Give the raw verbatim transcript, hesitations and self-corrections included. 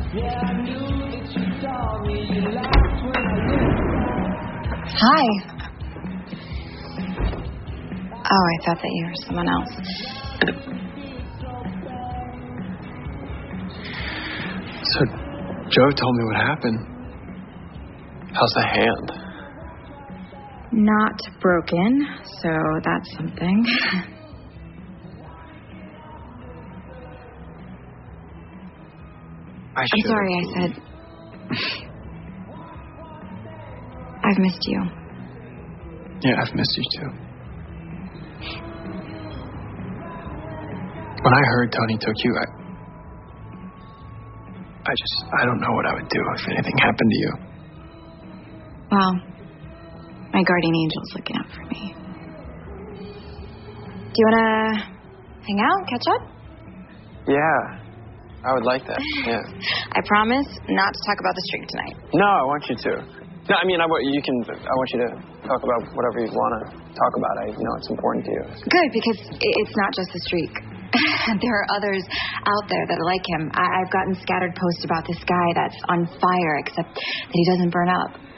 Hi. Oh, I thought that you were someone else. So, Joe told me what happened. How's the hand? Not broken, so that's something. I I'm sorry I said... I've missed you. Yeah, I've missed you too. When I heard Tony took you, I... I just... I don't know what I would do if anything happened to you. Well, my guardian angel's looking out for me. Do you want to hang out, catch up? Yeah, I would like that, yeah. I promise not to talk about the streak tonight. No, I want you to. No, I mean, I want you can. I want you to talk about whatever you want to talk about. I know it's important to you. Good, because it's not just the streak. There are others out there that are like him. I- I've gotten scattered posts about this guy that's on fire, except that he doesn't burn up.